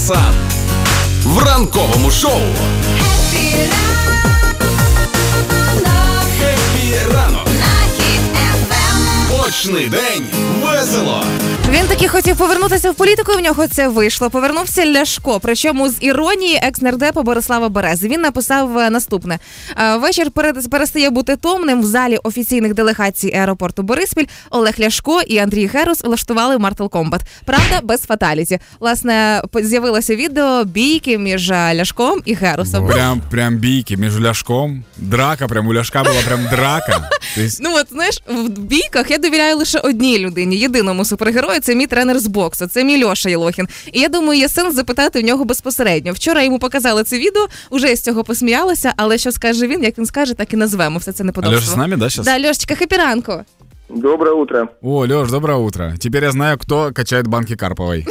Сан в ранковому шоу. Хеппі ранок. Почни день весело. Він таки хотів повернутися в політику, і в нього це вийшло. Повернувся Ляшко, причому з іронії екс-нардепа Борислава Берези. Він написав наступне. Вечір перестає бути томним. В залі офіційних делегацій аеропорту Бориспіль Олег Ляшко і Андрій Герус влаштували Mortal Kombat. Правда, без фаталіті. Власне, з'явилося відео бійки між Ляшком і Герусом. Прям бійки між Ляшком. Драка, прям у Ляшка була прям драка. Ну от, знаєш, в бійках я довіряю лише одній людині, єдиному супергерою. Це мій тренер з боксу, це мій Льоша Єлохін. І я думаю, є сенс запитати в нього безпосередньо. Вчора йому показали це відео, уже з цього посміялися, але що скаже він, як він скаже, так і назвемо все це неподобство. Леша з нами, да, сейчас? Да, Льошечка, хеппі ранку. Доброе утро. О, Леш, доброе утро. Теперь я знаю, кто качает банки Карповой.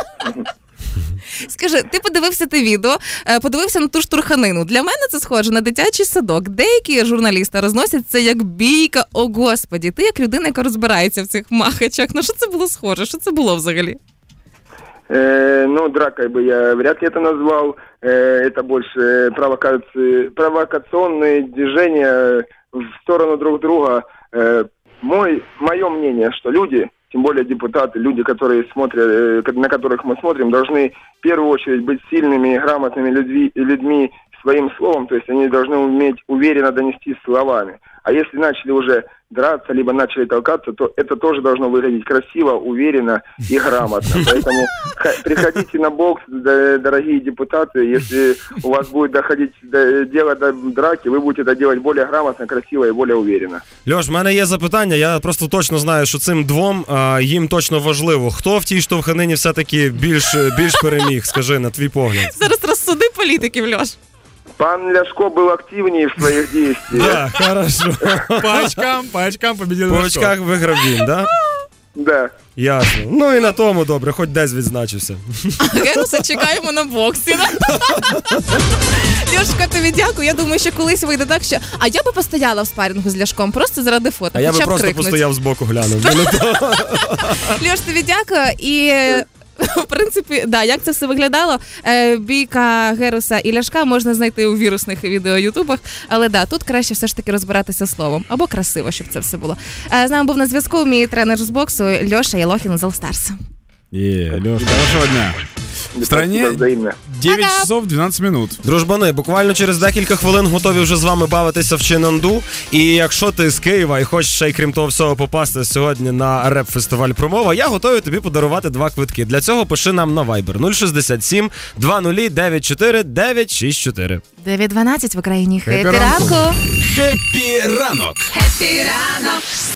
Скажи, ти подивився те відео, подивився на ту штурханину. Для мене це схоже на дитячий садок. Деякі журналісти розносять це як бійка. О, Господі, ти як людина, яка розбирається в цих махачах. На що це було схоже? Що це було взагалі? Ну, дракой бы я вряд ли это назвал. Это больше провокационные движения в сторону друг друга. Мое мнение, что люди, тем более депутаты, люди, которые смотрят, на которых мы смотрим, должны в первую очередь быть сильными, грамотными людьми своим словом, то есть они должны уметь уверенно донести словами. А если начали уже драться, либо начали толкаться, то это тоже должно выглядеть красиво, уверенно и грамотно. Поэтому приходите на бокс, дорогие депутаты, если у вас будет доходить дело до драки, вы будете это делать более грамотно, красиво и более уверенно. Льош, в мене є запитання, я просто точно знаю, що цим двом їм точно важливо. Хто в тій штовханині все-таки більш переміг, скажи, на твій погляд? Зараз розсуди політиків, Льош. Пан Ляшко был активнее в своих действиях. Да, хорошо. По очкам победил По Ляшко. очках виграв він, да? Да. Ясно. Ну і на тому добре, хоч десь відзначився. Геруса чекаємо на боксі. Льошка, тобі дякую. Я думаю, що колись вийде так, що... А я би постояла в спарінгу з Ляшком, просто заради фото. А я би хоча б просто крикнуть. постояв збоку, глянув. Льош, тобі дякую. І... В принципі, да, як це все виглядало, бійка Геруса і Ляшка можна знайти у вірусних відео-ютубах, але да, тут краще все ж таки розбиратися словом, або красиво, щоб це все було. З нами був на зв'язку мій тренер з боксу Льоша Єлохін з All Stars. Леш, хорошего дня. В стране 9 часов 12 минут. Дружбани, буквально через декілька хвилин готові вже з вами бавитися в Чинанду. І якщо ти з Києва і хочеш ще й крім того всього попасти сьогодні на реп-фестиваль «Промова», я готовий тобі подарувати 2 квитки. Для цього пиши нам на Viber 067 20 94 964. 9:12 в Україні. Хеппі Хеппі ранку! Хеппі ранок. Хеппі ранок.